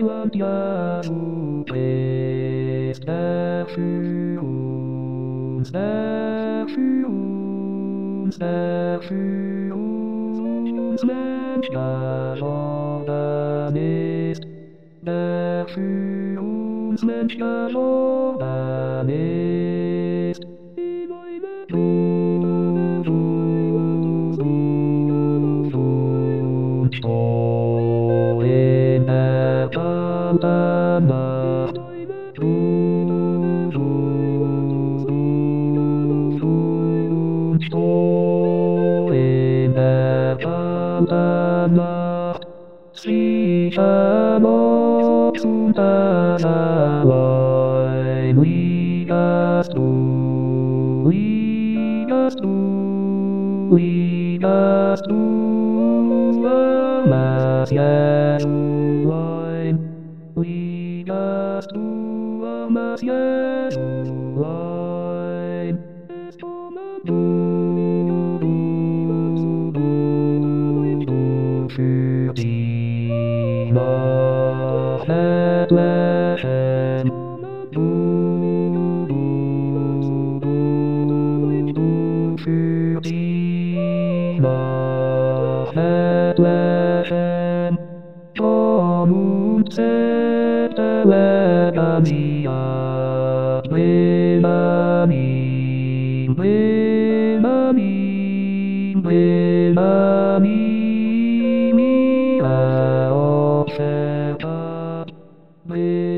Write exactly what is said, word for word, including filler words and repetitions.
Heiland ja du bist, der für uns, der für uns, der für uns Mensch geworden ist, der für uns Mensch geworden ist. Du, du, du, du, du, in der kalten Nacht. Du, du, du, du, du, in der kalten Nacht. Sicher noch zum Tag allein liegst du, liegst du, liegst du, amas Jerusalem, liegst du, amas Jerusalem. Du, du, du, du, für die nach Bethlehem. Du, du, du, du, für die nach Bethlehem. Komm und zähle Mia, Benjamin, Benjamin, Benjamin, Mia, oh Shepherd,